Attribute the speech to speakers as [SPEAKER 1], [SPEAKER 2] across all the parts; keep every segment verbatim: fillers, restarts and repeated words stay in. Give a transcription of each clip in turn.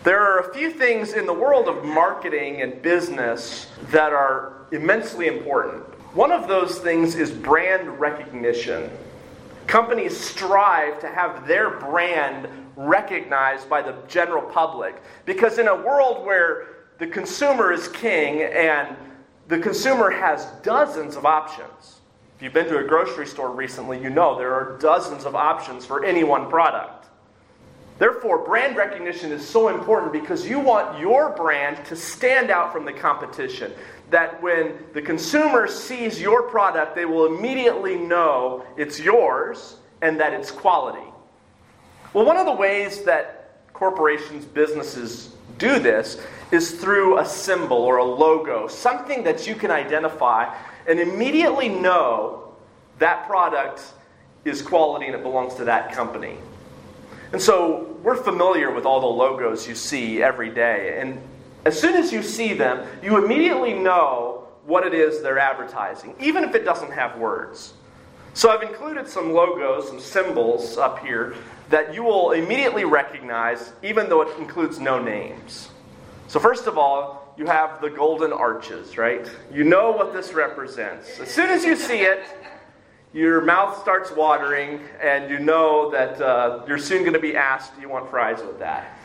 [SPEAKER 1] There are a few things in the world of marketing and business that are immensely important. One of those things is brand recognition. Companies strive to have their brand recognized by the general public, because in a world where the consumer is king and the consumer has dozens of options. If you've been to a grocery store recently, you know there are dozens of options for any one product. Therefore, brand recognition is so important because you want your brand to stand out from the competition. That when the consumer sees your product, they will immediately know it's yours and that it's quality. Well, one of the ways that corporations, businesses do this is through a symbol or a logo, something that you can identify and immediately know that product is quality and it belongs to that company. And so we're familiar with all the logos you see every day. And as soon as you see them, you immediately know what it is they're advertising, even if it doesn't have words. So I've included some logos, some symbols up here that you will immediately recognize, even though it includes no names. So first of all, you have the golden arches, right? You know what this represents. As soon as you see it, your mouth starts watering, and you know that uh, you're soon going to be asked, do you want fries with that?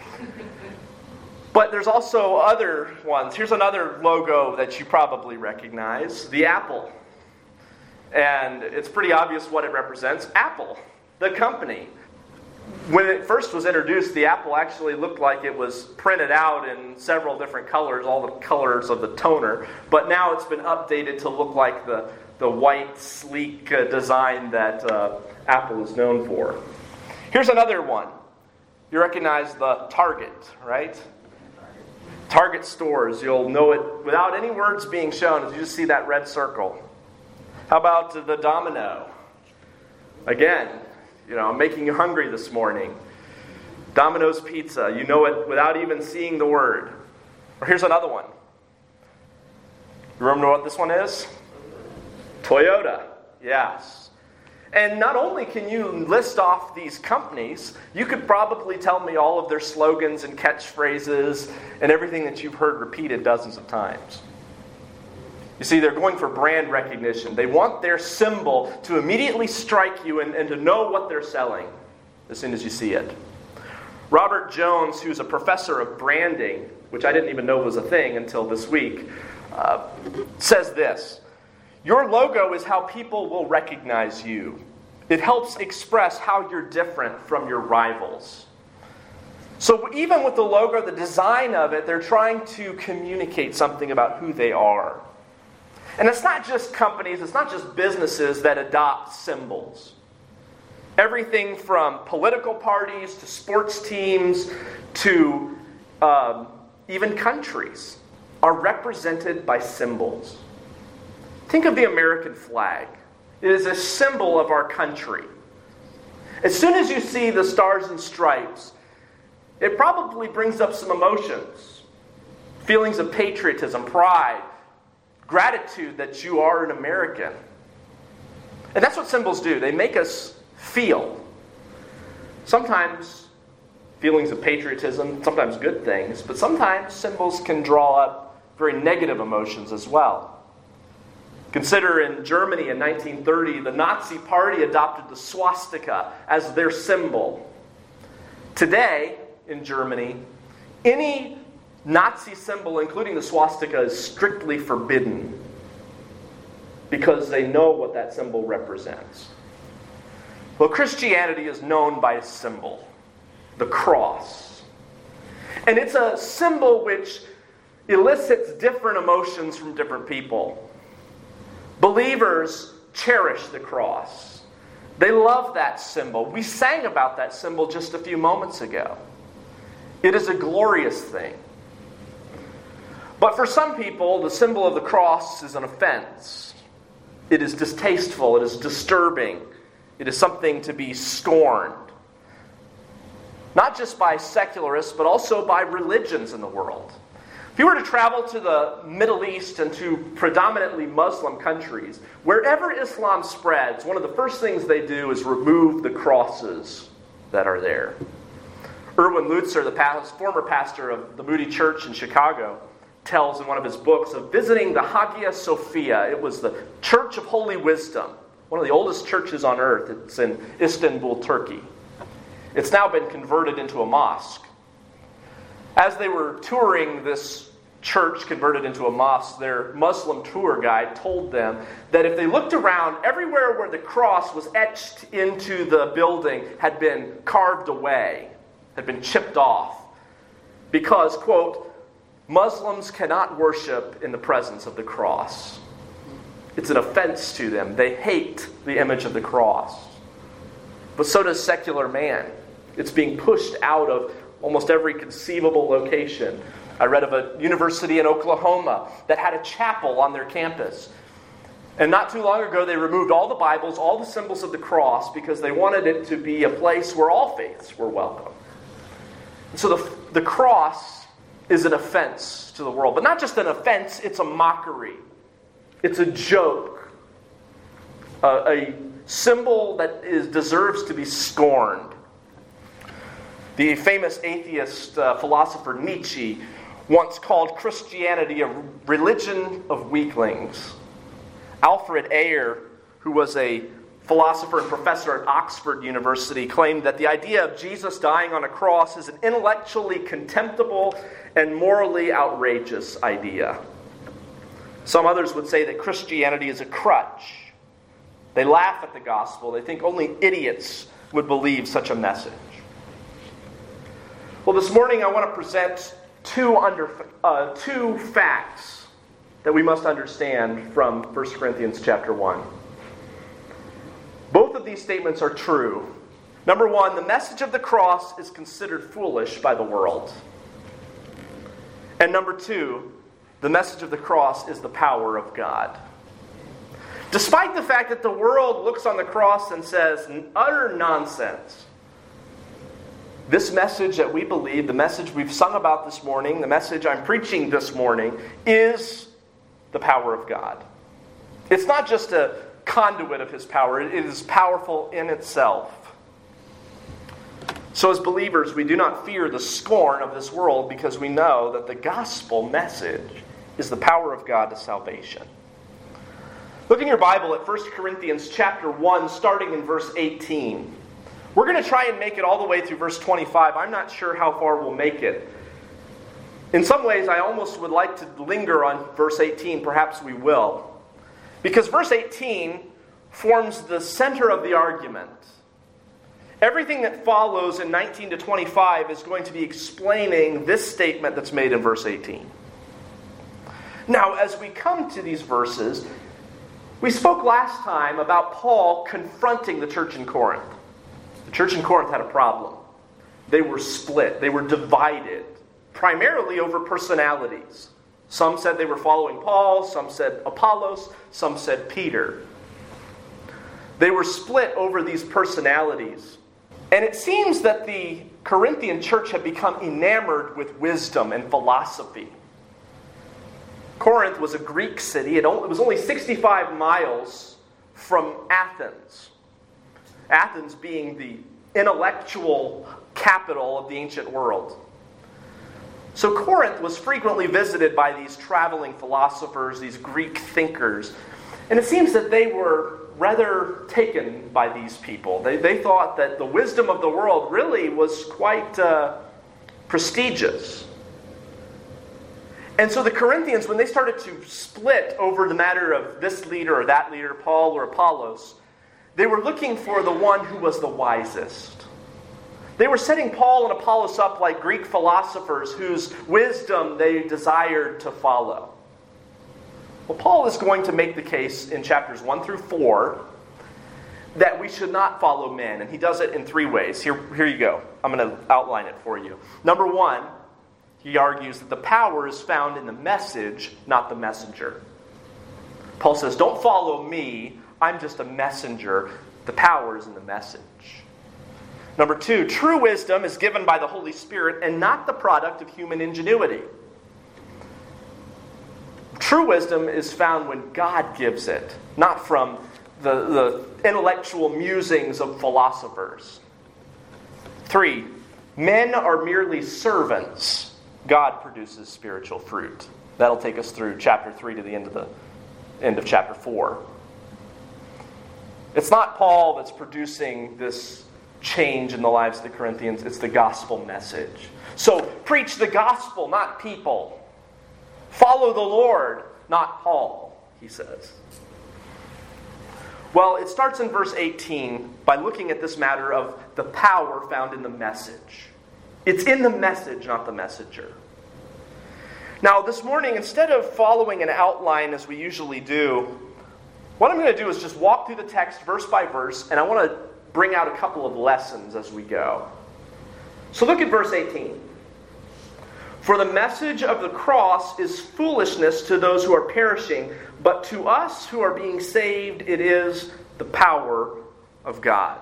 [SPEAKER 1] But there's also other ones. Here's another logo that you probably recognize, the apple. And it's pretty obvious what it represents. Apple, the company. When it first was introduced, the apple actually looked like it was printed out in several different colors, all the colors of the toner. But now it's been updated to look like the, the white, sleek uh, design that uh, Apple is known for. Here's another one. You recognize the Target, right? Target stores, you'll know it without any words being shown as you just see that red circle. How about the Domino? Again, you know, I'm making you hungry this morning. Domino's Pizza, you know it without even seeing the word. Or here's another one. You remember what this one is? Toyota, yes. And not only can you list off these companies, you could probably tell me all of their slogans and catchphrases and everything that you've heard repeated dozens of times. You see, they're going for brand recognition. They want their symbol to immediately strike you and, and to know what they're selling as soon as you see it. Robert Jones, who's a professor of branding, which I didn't even know was a thing until this week, uh, says this: your logo is how people will recognize you. It helps express how you're different from your rivals. So even with the logo, the design of it, they're trying to communicate something about who they are. And it's not just companies, it's not just businesses that adopt symbols. Everything from political parties to sports teams to um, even countries are represented by symbols. Think of the American flag. It is a symbol of our country. As soon as you see the stars and stripes, it probably brings up some emotions. Feelings of patriotism, pride, gratitude that you are an American. And that's what symbols do. They make us feel. Sometimes feelings of patriotism, sometimes good things, but sometimes symbols can draw up very negative emotions as well. Consider in Germany in nineteen thirty, the Nazi Party adopted the swastika as their symbol. Today, in Germany, any Nazi symbol, including the swastika, is strictly forbidden because they know what that symbol represents. Well, Christianity is known by a symbol, the cross. And it's a symbol which elicits different emotions from different people. Believers cherish the cross. They love that symbol. We sang about that symbol just a few moments ago. It is a glorious thing. But for some people, the symbol of the cross is an offense. It is distasteful. It is disturbing. It is something to be scorned. Not just by secularists, but also by religions in the world. If you were to travel to the Middle East and to predominantly Muslim countries, wherever Islam spreads, one of the first things they do is remove the crosses that are there. Erwin Lutzer, the past, former pastor of the Moody Church in Chicago, tells in one of his books of visiting the Hagia Sophia. It was the Church of Holy Wisdom, one of the oldest churches on earth. It's in Istanbul, Turkey. It's now been converted into a mosque. As they were touring this church converted into a mosque, their Muslim tour guide told them that if they looked around, everywhere where the cross was etched into the building had been carved away, had been chipped off. Because, quote, Muslims cannot worship in the presence of the cross. It's an offense to them. They hate the image of the cross. But so does secular man. It's being pushed out of almost every conceivable location. I read of a university in Oklahoma that had a chapel on their campus. And not too long ago, they removed all the Bibles, all the symbols of the cross, because they wanted it to be a place where all faiths were welcome. And so the, the cross is an offense to the world. But not just an offense, it's a mockery. It's a joke. Uh, a symbol that is, deserves to be scorned. The famous atheist uh, philosopher Nietzsche once called Christianity a religion of weaklings. Alfred Ayer, who was a philosopher and professor at Oxford University, claimed that the idea of Jesus dying on a cross is an intellectually contemptible and morally outrageous idea. Some others would say that Christianity is a crutch. They laugh at the gospel. They think only idiots would believe such a message. Well, this morning I want to present two, under, uh, two facts that we must understand from First Corinthians chapter one. Both of these statements are true. Number one, the message of the cross is considered foolish by the world. And number two, the message of the cross is the power of God. Despite the fact that the world looks on the cross and says, utter nonsense, this message that we believe, the message we've sung about this morning, the message I'm preaching this morning, is the power of God. It's not just a conduit of His power. It is powerful in itself. So as believers, we do not fear the scorn of this world because we know that the gospel message is the power of God to salvation. Look in your Bible at First Corinthians chapter one, starting in verse eighteen. We're going to try and make it all the way through verse twenty-five. I'm not sure how far we'll make it. In some ways, I almost would like to linger on verse eighteen. Perhaps we will. Because verse eighteen forms the center of the argument. Everything that follows in nineteen to twenty-five is going to be explaining this statement that's made in verse eighteen. Now, as we come to these verses, we spoke last time about Paul confronting the church in Corinth. The church in Corinth had a problem. They were split. They were divided, primarily over personalities. Some said they were following Paul, some said Apollos, some said Peter. They were split over these personalities. And it seems that the Corinthian church had become enamored with wisdom and philosophy. Corinth was a Greek city. It was only sixty-five miles from Athens. Athens being the intellectual capital of the ancient world. So Corinth was frequently visited by these traveling philosophers, these Greek thinkers. And it seems that they were rather taken by these people. They, they thought that the wisdom of the world really was quite uh, prestigious. And so the Corinthians, when they started to split over the matter of this leader or that leader, Paul or Apollos, they were looking for the one who was the wisest. They were setting Paul and Apollos up like Greek philosophers whose wisdom they desired to follow. Well, Paul is going to make the case in chapters one through four that we should not follow men. And he does it in three ways. Here, here you go. I'm going to outline it for you. Number one, he argues that the power is found in the message, not the messenger. Paul says, don't follow me. I'm just a messenger. The power is in the message. Number two, true wisdom is given by the Holy Spirit and not the product of human ingenuity. True wisdom is found when God gives it, not from the, the intellectual musings of philosophers. Three, Men are merely servants. God produces spiritual fruit. That'll take us through chapter three to the end of the end of chapter four. It's not Paul that's producing this change in the lives of the Corinthians. It's the gospel message. So preach the gospel, not people. Follow the Lord, not Paul, he says. Well, it starts in verse eighteen by looking at this matter of the power found in the message. It's in the message, not the messenger. Now, this morning, instead of following an outline as we usually do, what I'm going to do is just walk through the text verse by verse, and I want to bring out a couple of lessons as we go. So look at verse eighteen. For the message of the cross is foolishness to those who are perishing, but to us who are being saved, it is the power of God.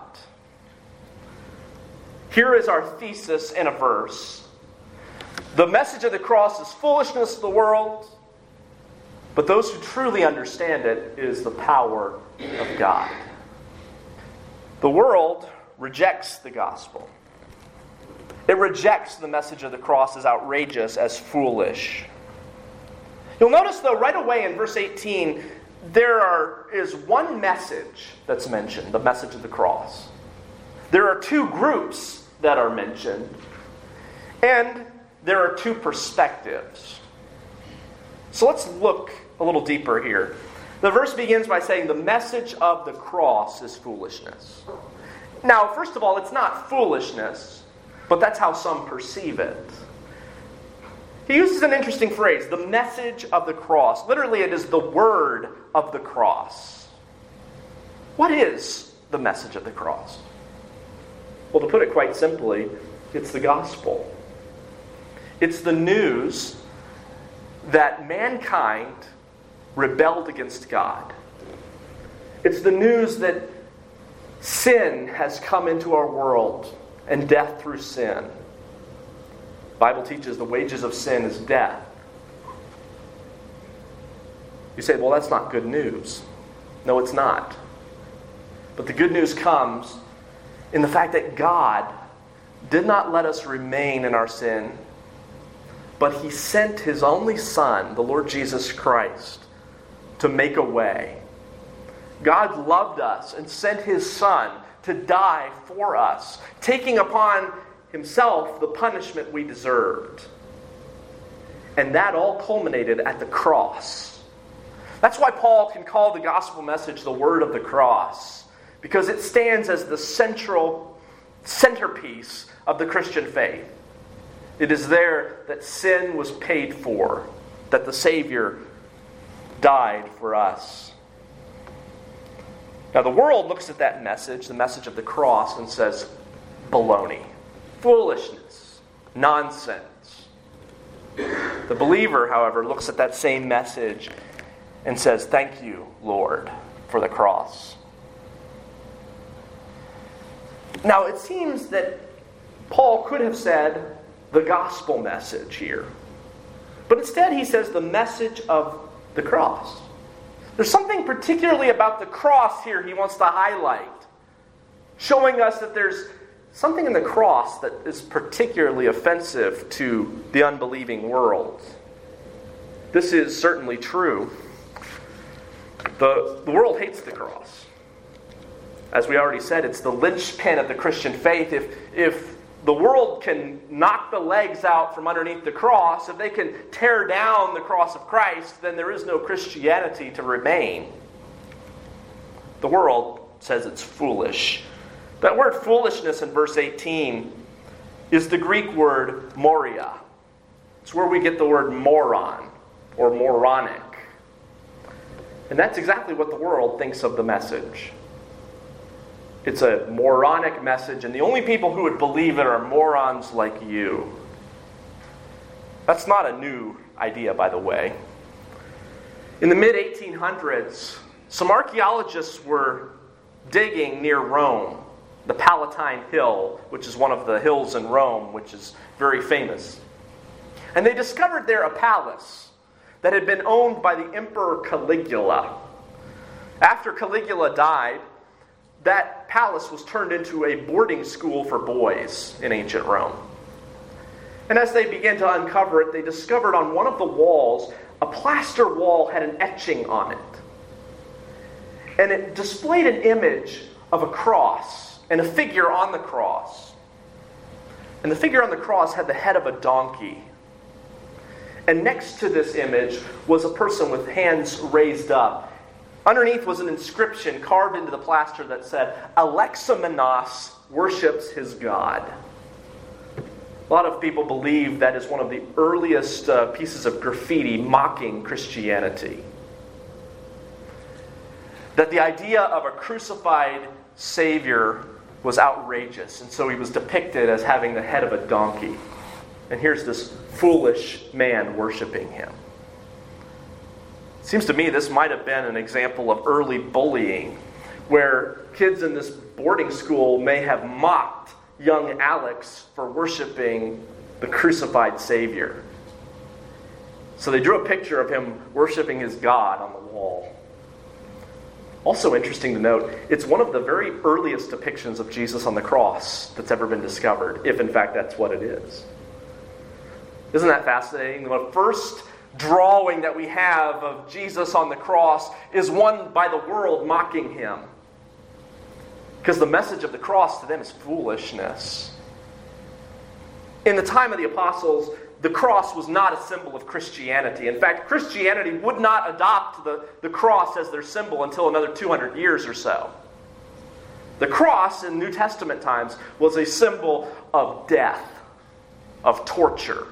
[SPEAKER 1] Here is our thesis in a verse. The message of the cross is foolishness to the world, but those who truly understand it is the power of God. The world rejects the gospel. It rejects the message of the cross as outrageous, as foolish. You'll notice, though, right away in verse eighteen, there are, is one message that's mentioned, the message of the cross. There are two groups that are mentioned, and there are two perspectives. So let's look a little deeper here. The verse begins by saying the message of the cross is foolishness. Now, first of all, it's not foolishness, but that's how some perceive it. He uses an interesting phrase, the message of the cross. Literally, it is the word of the cross. What is the message of the cross? Well, to put it quite simply, it's the gospel. It's the news that mankind rebelled against God. It's the news that sin has come into our world and death through sin. The Bible teaches the wages of sin is death. You say, well, that's not good news. No, it's not. But the good news comes in the fact that God did not let us remain in our sin, but He sent His only Son, the Lord Jesus Christ, to make a way. God loved us and sent His Son to die for us, taking upon Himself the punishment we deserved. And that all culminated at the cross. That's why Paul can call the gospel message the word of the cross, because it stands as the central centerpiece of the Christian faith. It is there that sin was paid for, that the Savior died for us. Now, the world looks at that message, the message of the cross, and says, baloney, foolishness, nonsense. The believer, however, looks at that same message and says, thank you, Lord, for the cross. Now, it seems that Paul could have said the gospel message here. But instead he says the message of the cross. There's something particularly about the cross here he wants to highlight, showing us that there's something in the cross that is particularly offensive to the unbelieving world. This is certainly true. The, the world hates the cross. As we already said, it's the linchpin of the Christian faith. If, if the world can knock the legs out from underneath the cross, if they can tear down the cross of Christ, then there is no Christianity to remain. The world says it's foolish. That word foolishness in verse eighteen is the Greek word moria. It's where we get the word moron or moronic. And that's exactly what the world thinks of the message. It's a moronic message, and the only people who would believe it are morons like you. That's not a new idea, by the way. In the mid eighteen hundreds, some archaeologists were digging near Rome, the Palatine Hill, which is one of the hills in Rome, which is very famous. And they discovered there a palace that had been owned by the Emperor Caligula. After Caligula died, that palace was turned into a boarding school for boys in ancient Rome. And as they began to uncover it, they discovered on one of the walls, a plaster wall had an etching on it. And it displayed an image of a cross and a figure on the cross. And the figure on the cross had the head of a donkey. And next to this image was a person with hands raised up. Underneath was an inscription carved into the plaster that said, Alexamenos worships his God. A lot of people believe that is one of the earliest uh, pieces of graffiti mocking Christianity. That the idea of a crucified Savior was outrageous, and so he was depicted as having the head of a donkey. And here's this foolish man worshiping him. It seems to me this might have been an example of early bullying, where kids in this boarding school may have mocked young Alex for worshiping the crucified Savior. So they drew a picture of him worshiping his God on the wall. Also interesting to note, it's one of the very earliest depictions of Jesus on the cross that's ever been discovered, if in fact that's what it is. Isn't that fascinating? The first drawing that we have of Jesus on the cross is one by the world mocking him. Because the message of the cross to them is foolishness. In the time of the apostles, the cross was not a symbol of Christianity. In fact, Christianity would not adopt the, the cross as their symbol until another two hundred years or so. The cross in New Testament times was a symbol of death, of torture.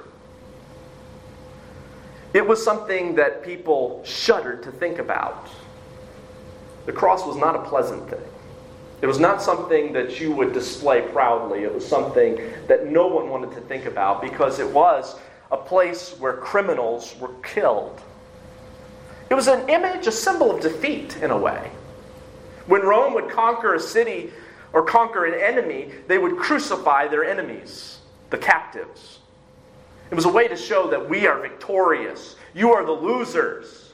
[SPEAKER 1] It was something that people shuddered to think about. The cross was not a pleasant thing. It was not something that you would display proudly. It was something that no one wanted to think about because it was a place where criminals were killed. It was an image, a symbol of defeat in a way. When Rome would conquer a city or conquer an enemy, they would crucify their enemies, the captives. It was a way to show that we are victorious. You are the losers.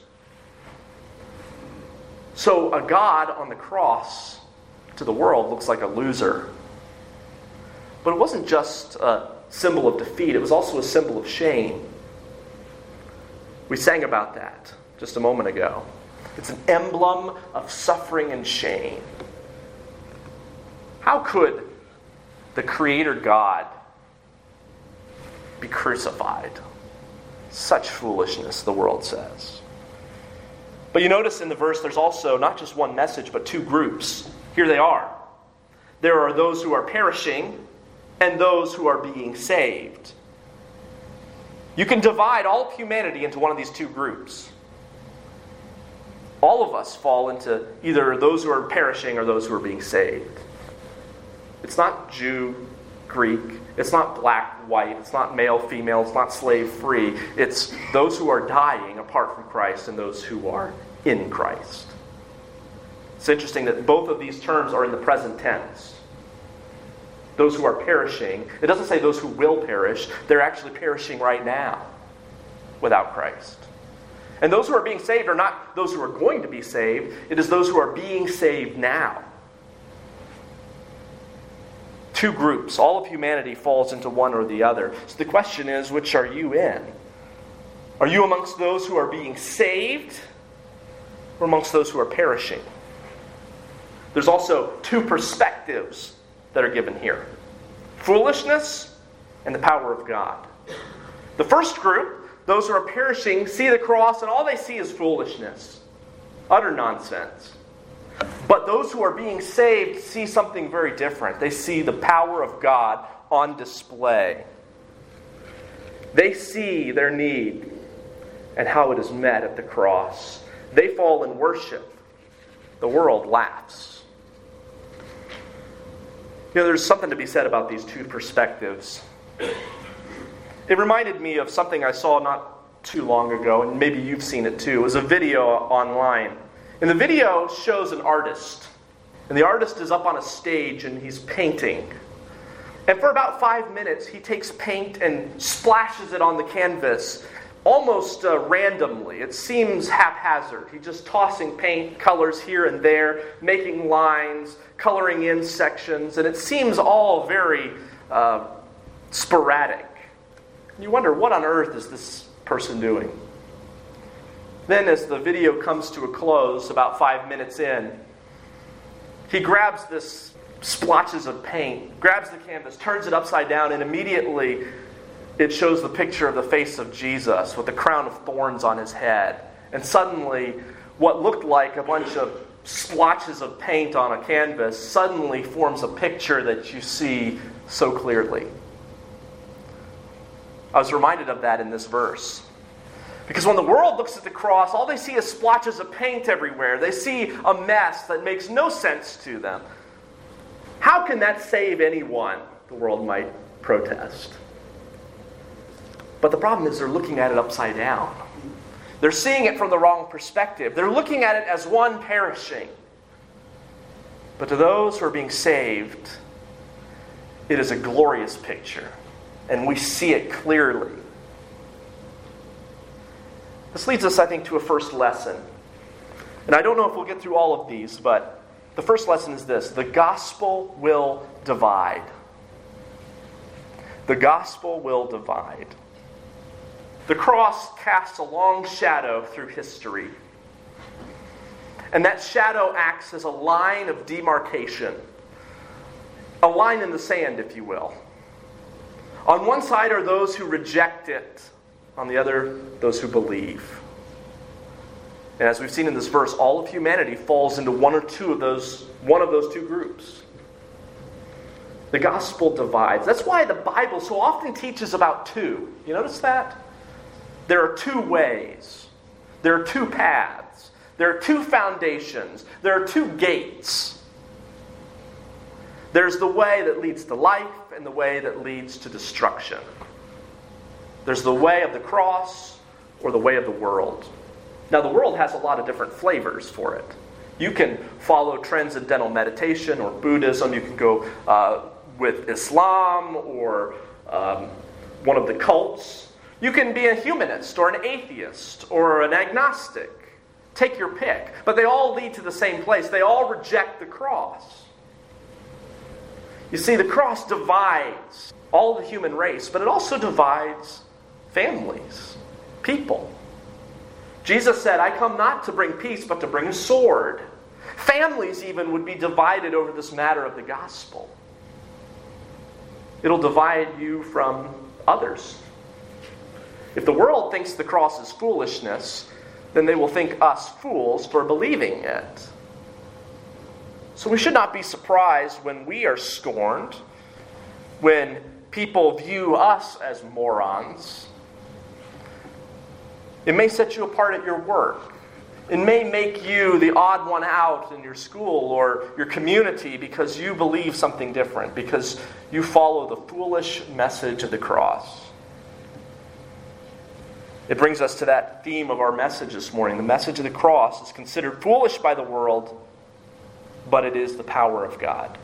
[SPEAKER 1] So a God on the cross to the world looks like a loser. But it wasn't just a symbol of defeat. It was also a symbol of shame. We sang about that just a moment ago. It's an emblem of suffering and shame. How could the Creator God be crucified? Such foolishness, the world says. But you notice in the verse there's also not just one message, but two groups. Here they are. There are those who are perishing and those who are being saved. You can divide all of humanity into one of these two groups. All of us fall into either those who are perishing or those who are being saved. It's not Jew, Greek. It's not black, white. It's not male, female. It's not slave, free. It's those who are dying apart from Christ and those who are in Christ. It's interesting that both of these terms are in the present tense. Those who are perishing, it doesn't say those who will perish. They're actually perishing right now without Christ. And those who are being saved are not those who are going to be saved. It is those who are being saved now. Two groups. All of humanity falls into one or the other. So the question is, which are you in? Are you amongst those who are being saved or amongst those who are perishing? There's also two perspectives that are given here. Foolishness and the power of God. The first group, those who are perishing, see the cross and all they see is foolishness. Utter nonsense. But those who are being saved see something very different. They see the power of God on display. They see their need and how it is met at the cross. They fall in worship. The world laughs. You know, there's something to be said about these two perspectives. It reminded me of something I saw not too long ago, and maybe you've seen it too. It was a video online. And the video shows an artist. And the artist is up on a stage and he's painting. And for about five minutes, he takes paint and splashes it on the canvas almost uh, randomly. It seems haphazard. He's just tossing paint, colors here and there, making lines, coloring in sections, and it seems all very uh, sporadic. You wonder, what on earth is this person doing? Then as the video comes to a close, about five minutes in, he grabs this splotches of paint, grabs the canvas, turns it upside down, and immediately it shows the picture of the face of Jesus with the crown of thorns on his head. And suddenly, what looked like a bunch of splotches of paint on a canvas suddenly forms a picture that you see so clearly. I was reminded of that in this verse. Because when the world looks at the cross, all they see is splotches of paint everywhere. They see a mess that makes no sense to them. How can that save anyone? The world might protest. But the problem is they're looking at it upside down. They're seeing it from the wrong perspective. They're looking at it as one perishing. But to those who are being saved, it is a glorious picture. And we see it clearly. This leads us, I think, to a first lesson. And I don't know if we'll get through all of these, but the first lesson is this: the gospel will divide. The gospel will divide. The cross casts a long shadow through history. And that shadow acts as a line of demarcation. A line in the sand, if you will. On one side are those who reject it. On the other, those who believe. And as we've seen in this verse, all of humanity falls into one or two of those, one of those two groups. The gospel divides. That's why the Bible so often teaches about two. You notice that? There are two ways. There are two paths. There are two foundations. There are two gates. There's the way that leads to life and the way that leads to destruction. There's the way of the cross or the way of the world. Now, the world has a lot of different flavors for it. You can follow transcendental meditation or Buddhism. You can go uh, with Islam or um, one of the cults. You can be a humanist or an atheist or an agnostic. Take your pick. But they all lead to the same place. They all reject the cross. You see, the cross divides all the human race, but it also divides families, people. Jesus said, I come not to bring peace, but to bring a sword. Families even would be divided over this matter of the gospel. It'll divide you from others. If the world thinks the cross is foolishness, then they will think us fools for believing it. So we should not be surprised when we are scorned, when people view us as morons. It may set you apart at your work. It may make you the odd one out in your school or your community because you believe something different, because you follow the foolish message of the cross. It brings us to that theme of our message this morning. The message of the cross is considered foolish by the world, but it is the power of God.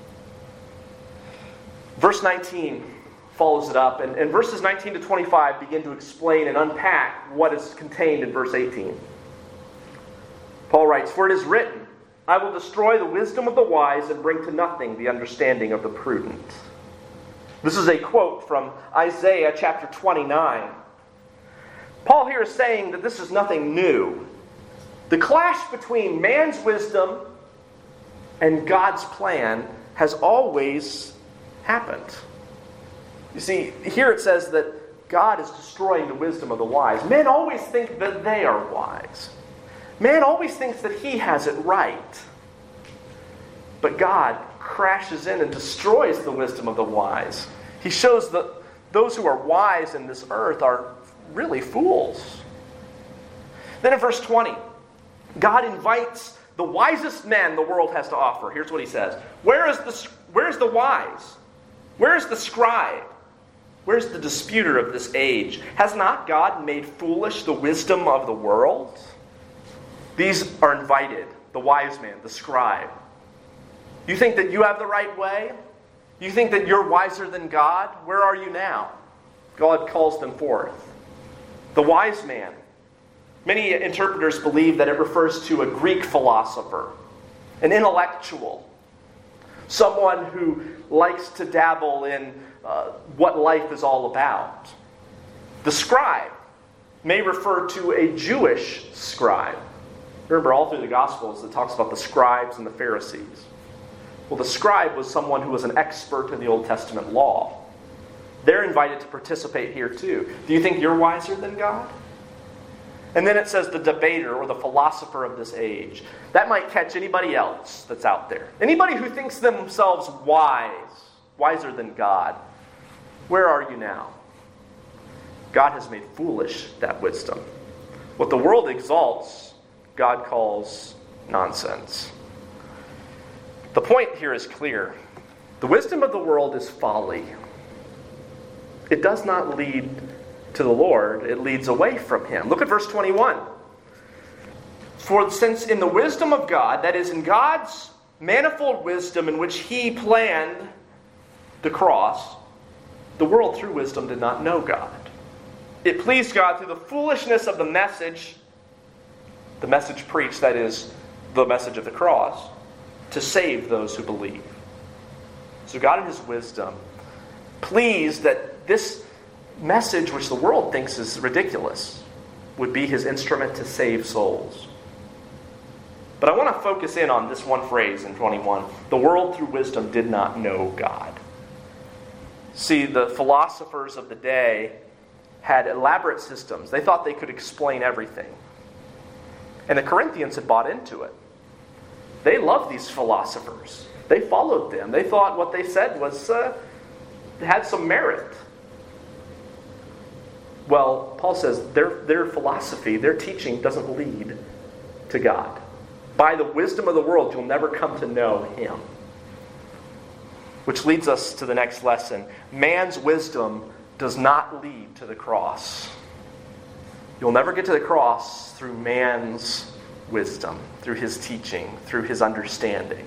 [SPEAKER 1] Verse nineteen follows it up, and, and verses nineteen to twenty-five begin to explain and unpack what is contained in verse eighteen. Paul writes, For it is written, I will destroy the wisdom of the wise and bring to nothing the understanding of the prudent. This is a quote from Isaiah chapter twenty-nine. Paul here is saying that this is nothing new. The clash between man's wisdom and God's plan has always happened. You see, here it says that God is destroying the wisdom of the wise. Men always think that they are wise. Man always thinks that he has it right. But God crashes in and destroys the wisdom of the wise. He shows that those who are wise in this earth are really fools. Then in verse twenty, God invites the wisest men the world has to offer. Here's what he says. Where is the, where is the wise? Where is the scribe? Where's the disputer of this age? Has not God made foolish the wisdom of the world? These are invited. The wise man, the scribe. You think that you have the right way? You think that you're wiser than God? Where are you now? God calls them forth. The wise man. Many interpreters believe that it refers to a Greek philosopher, an intellectual, someone who likes to dabble in uh, what life is all about. The scribe may refer to a Jewish scribe. Remember, all through the Gospels, it talks about the scribes and the Pharisees. Well, the scribe was someone who was an expert in the Old Testament law. They're invited to participate here too. Do you think you're wiser than God? And then it says the debater or the philosopher of this age. That might catch anybody else that's out there. Anybody who thinks themselves wise, wiser than God. Where are you now? God has made foolish that wisdom. What the world exalts, God calls nonsense. The point here is clear. The wisdom of the world is folly. It does not lead to the Lord, it leads away from Him. Look at verse twenty-one. For since in the wisdom of God, that is, in God's manifold wisdom in which He planned the cross, the world through wisdom did not know God. It pleased God through the foolishness of the message, the message preached, that is, the message of the cross, to save those who believe. So God in His wisdom pleased that this message, which the world thinks is ridiculous, would be His instrument to save souls. But I want to focus in on this one phrase in twenty-one. The world through wisdom did not know God. See, the philosophers of the day had elaborate systems. They thought they could explain everything. And the Corinthians had bought into it. They loved these philosophers. They followed them. They thought what they said was uh, had some merit. Well, Paul says their, their philosophy, their teaching doesn't lead to God. By the wisdom of the world, you'll never come to know Him. Which leads us to the next lesson. Man's wisdom does not lead to the cross. You'll never get to the cross through man's wisdom, through his teaching, through his understanding.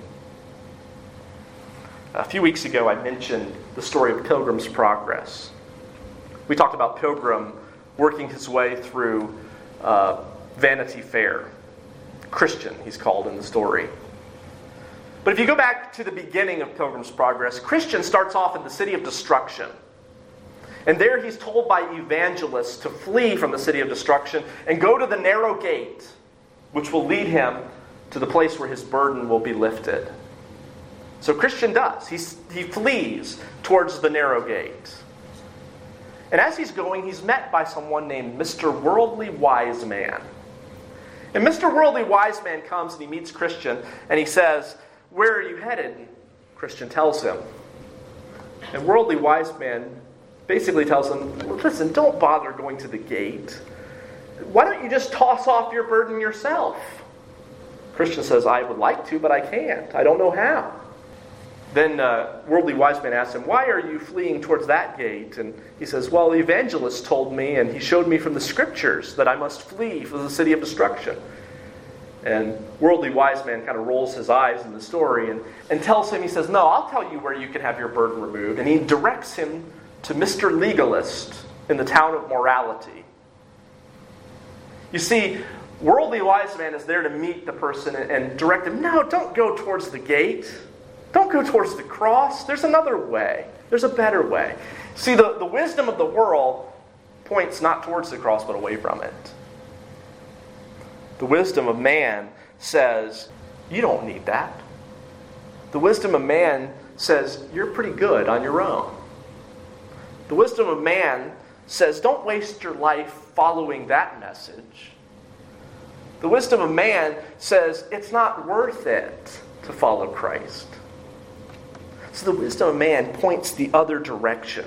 [SPEAKER 1] A few weeks ago, I mentioned the story of Pilgrim's Progress. We talked about Pilgrim working his way through uh, Vanity Fair. Christian, he's called in the story. But if you go back to the beginning of Pilgrim's Progress, Christian starts off in the city of destruction. And there he's told by evangelists to flee from the city of destruction and go to the narrow gate, which will lead him to the place where his burden will be lifted. So Christian does. He's, he flees towards the narrow gate. And as he's going, he's met by someone named Mister Worldly Wise Man. And Mister Worldly Wise Man comes and he meets Christian and he says, "Where are you headed?" And Christian tells him. And Worldly Wise Man basically tells him, "Listen, don't bother going to the gate. Why don't you just toss off your burden yourself?" Christian says, "I would like to, but I can't. I don't know how." Then uh, Worldly Wise Man asks him, "Why are you fleeing towards that gate?" And he says, "Well, the evangelist told me, and he showed me from the scriptures that I must flee from the city of destruction." And Worldly Wise Man kind of rolls his eyes in the story and, and tells him, he says, "No, I'll tell you where you can have your burden removed." And he directs him to Mister Legalist in the town of Morality. You see, Worldly Wise Man is there to meet the person and, and direct him, "No, don't go towards the gate. Don't go towards the cross. There's another way. There's a better way." See, the, the wisdom of the world points not towards the cross, but away from it. The wisdom of man says, "You don't need that." The wisdom of man says, "You're pretty good on your own." The wisdom of man says, "Don't waste your life following that message." The wisdom of man says, "It's not worth it to follow Christ." So the wisdom of man points the other direction.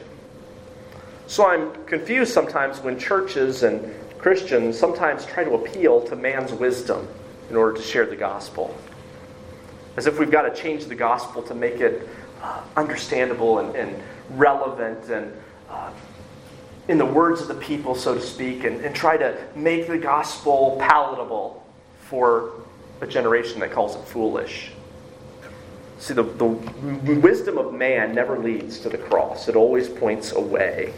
[SPEAKER 1] So I'm confused sometimes when churches and Christians sometimes try to appeal to man's wisdom in order to share the gospel. As if we've got to change the gospel to make it uh, understandable and, and relevant and uh, in the words of the people, so to speak, and, and try to make the gospel palatable for a generation that calls it foolish. See, the, the wisdom of man never leads to the cross. It always points away.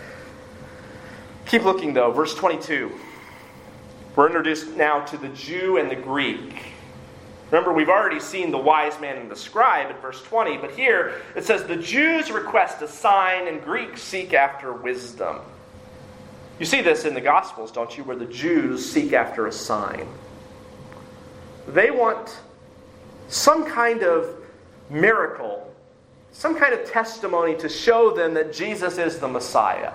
[SPEAKER 1] Keep looking, though. Verse twenty-two. We're introduced now to the Jew and the Greek. Remember, we've already seen the wise man and the scribe at verse twenty, but here it says, "The Jews request a sign and Greeks seek after wisdom." You see this in the Gospels, don't you, where the Jews seek after a sign. They want some kind of miracle, some kind of testimony to show them that Jesus is the Messiah.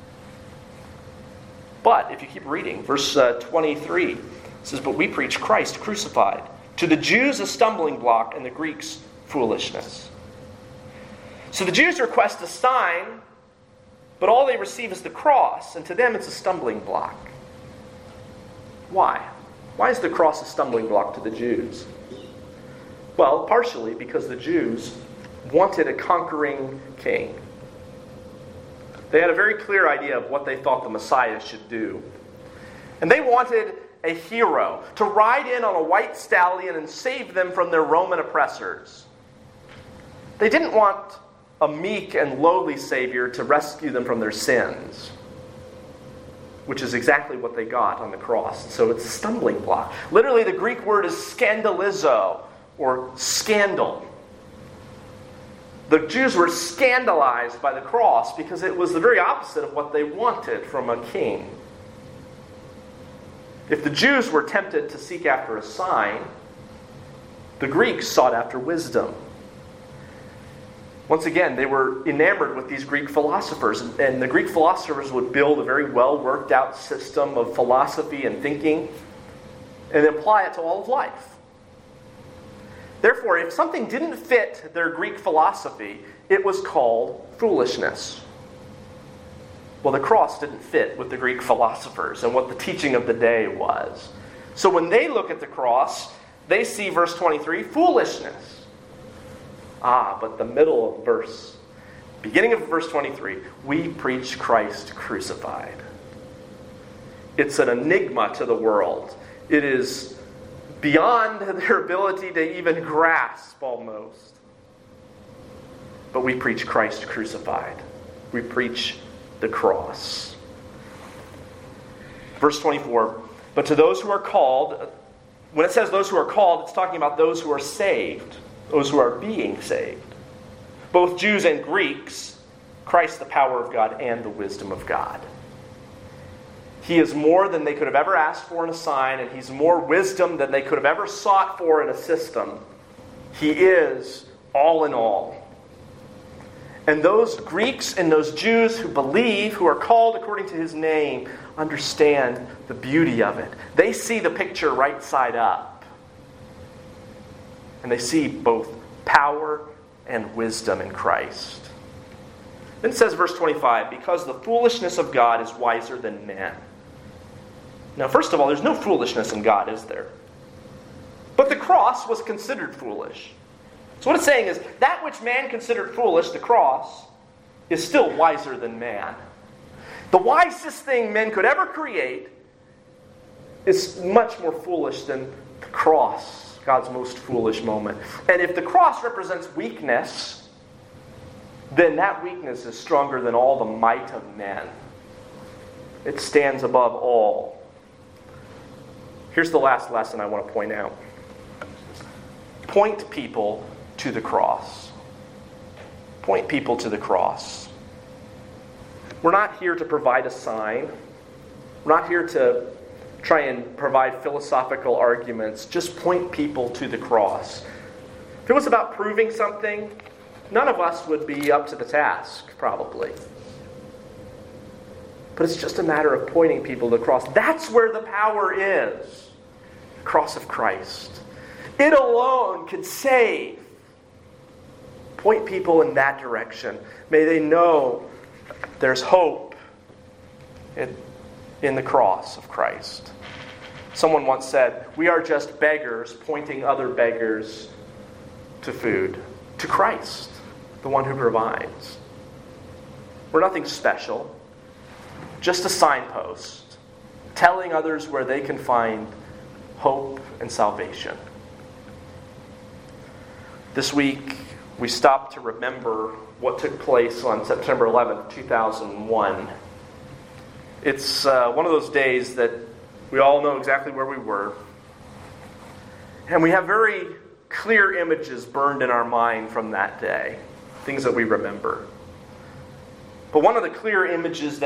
[SPEAKER 1] But if you keep reading, verse uh, twenty-three says, "But we preach Christ crucified, to the Jews a stumbling block, and the Greeks foolishness." So the Jews request a sign, but all they receive is the cross, and to them it's a stumbling block. Why? Why is the cross a stumbling block to the Jews? Well, partially because the Jews wanted a conquering king. They had a very clear idea of what they thought the Messiah should do. And they wanted a hero to ride in on a white stallion and save them from their Roman oppressors. They didn't want a meek and lowly Savior to rescue them from their sins, which is exactly what they got on the cross. So it's a stumbling block. Literally, the Greek word is scandalizo, or scandal. The Jews were scandalized by the cross because it was the very opposite of what they wanted from a king. If the Jews were tempted to seek after a sign, the Greeks sought after wisdom. Once again, they were enamored with these Greek philosophers, and the Greek philosophers would build a very well worked out system of philosophy and thinking and apply it to all of life. Therefore, if something didn't fit their Greek philosophy, it was called foolishness. Well, the cross didn't fit with the Greek philosophers and what the teaching of the day was. So when they look at the cross, they see, verse twenty-three, foolishness. Ah, but the middle of verse, beginning of verse twenty-three, we preach Christ crucified. It's an enigma to the world. It is beyond their ability to even grasp almost. But we preach Christ crucified. We preach the cross. Verse twenty-four, but to those who are called, when it says those who are called, it's talking about those who are saved, those who are being saved. Both Jews and Greeks, Christ the power of God and the wisdom of God. He is more than they could have ever asked for in a sign, and He's more wisdom than they could have ever sought for in a system. He is all in all. And those Greeks and those Jews who believe, who are called according to His name, understand the beauty of it. They see the picture right side up. And they see both power and wisdom in Christ. Then it says, verse twenty-five, because the foolishness of God is wiser than men. Now, first of all, there's no foolishness in God, is there? But the cross was considered foolish. So what it's saying is, that which man considered foolish, the cross, is still wiser than man. The wisest thing men could ever create is much more foolish than the cross, God's most foolish moment. And if the cross represents weakness, then that weakness is stronger than all the might of men. It stands above all. Here's the last lesson I want to point out. Point people to the cross. Point people to the cross. We're not here to provide a sign. We're not here to try and provide philosophical arguments. Just point people to the cross. If it was about proving something, none of us would be up to the task, probably. But it's just a matter of pointing people to the cross. That's where the power is. The cross of Christ. It alone can save. Point people in that direction. May they know there's hope in, in the cross of Christ. Someone once said, we are just beggars pointing other beggars to food. To Christ, the one who provides. We're nothing special. Just a signpost, telling others where they can find hope and salvation. This week, we stopped to remember what took place on September eleventh, two thousand one. It's uh, one of those days that we all know exactly where we were. And we have very clear images burned in our mind from that day, things that we remember. But one of the clear images that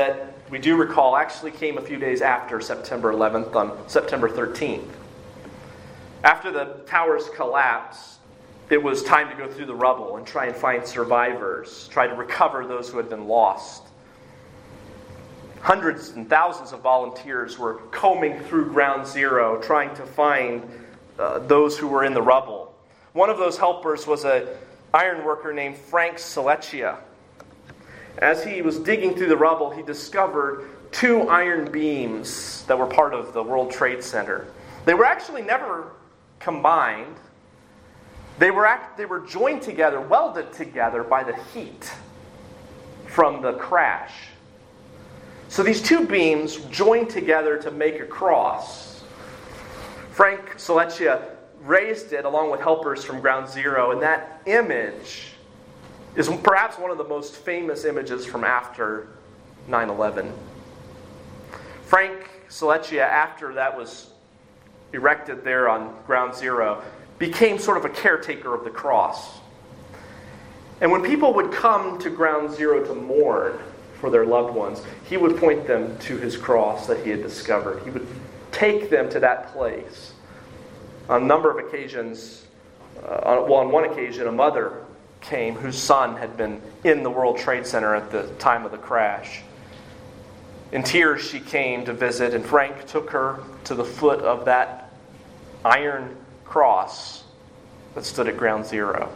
[SPEAKER 1] we do recall, actually came a few days after September eleventh, on September thirteenth. After the towers collapsed, it was time to go through the rubble and try and find survivors, try to recover those who had been lost. Hundreds and thousands of volunteers were combing through Ground Zero, trying to find uh, those who were in the rubble. One of those helpers was an iron worker named Frank Solecchia. As he was digging through the rubble, he discovered two iron beams that were part of the World Trade Center. They were actually never combined. They were, act, they were joined together, welded together by the heat from the crash. So these two beams joined together to make a cross. Frank Solecchia raised it along with helpers from Ground Zero, and that image is perhaps one of the most famous images from after nine eleven. Frank Solecchia, after that was erected there on Ground Zero, became sort of a caretaker of the cross. And when people would come to Ground Zero to mourn for their loved ones, he would point them to his cross that he had discovered. He would take them to that place. On a number of occasions, uh, on, well, on one occasion, a mother came whose son had been in the World Trade Center at the time of the crash. In tears, she came to visit, and Frank took her to the foot of that iron cross that stood at Ground Zero.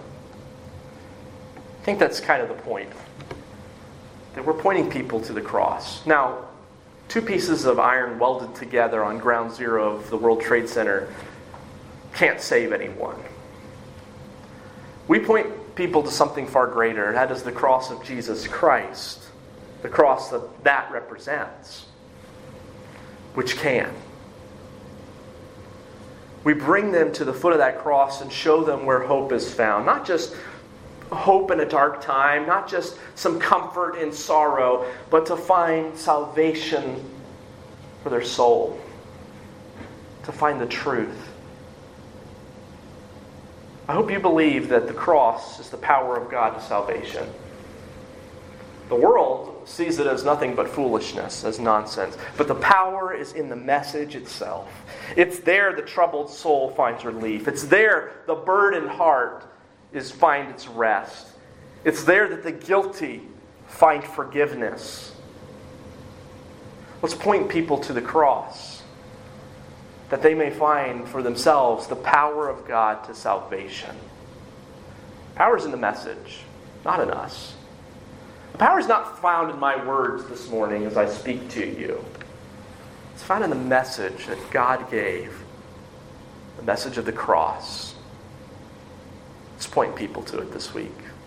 [SPEAKER 1] I think that's kind of the point, that we're pointing people to the cross. Now, two pieces of iron welded together on Ground Zero of the World Trade Center can't save anyone. We point people to something far greater, and that is the cross of Jesus Christ, the cross that that represents, which can. We bring them to the foot of that cross and show them where hope is found. Not just hope in a dark time, not just some comfort in sorrow, but to find salvation for their soul, to find the truth. I hope you believe that the cross is the power of God to salvation. The world sees it as nothing but foolishness, as nonsense. But the power is in the message itself. It's there the troubled soul finds relief. It's there the burdened heart is find its rest. It's there that the guilty find forgiveness. Let's point people to the cross, that they may find for themselves the power of God to salvation. Power is in the message, not in us. The power is not found in my words this morning as I speak to you. It's found in the message that God gave, the message of the cross. Let's point people to it this week.